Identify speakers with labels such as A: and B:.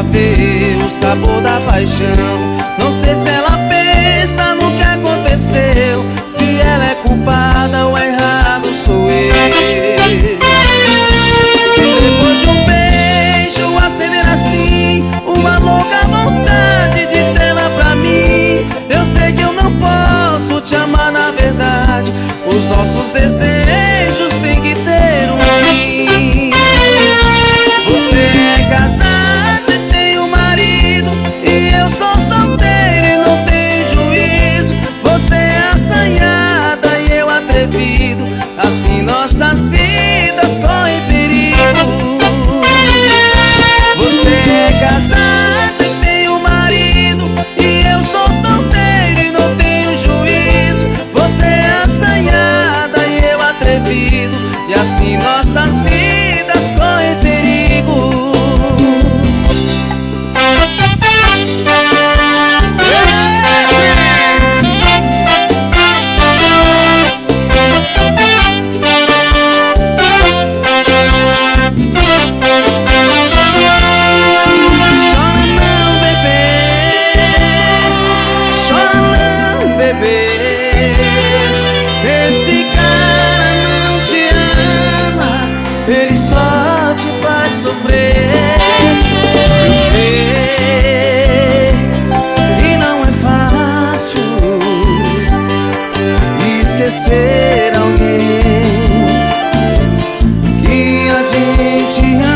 A: pra ver o sabor da paixão. Não sei se ela pensa no que aconteceu, se ela é culpada ou errado sou eu. E depois de um beijo acender assim uma louca vontade de tê-la pra mim. Eu sei que eu não posso te amar na verdade, os nossos desejos têm que ter um fim. Você é casado e tem um marido, e eu sou solteiro e não tenho juízo. Você é assanhada e eu atrevido, assim nossas vidas correm perigo. Você é casado e tem um marido, e eu sou solteiro e não tenho juízo. Você é assanhada e eu atrevido, e assim nossas vidas correm perigo. Esse cara não te ama, ele só te faz sofrer. Eu sei que não é fácil esquecer alguém que a gente ama.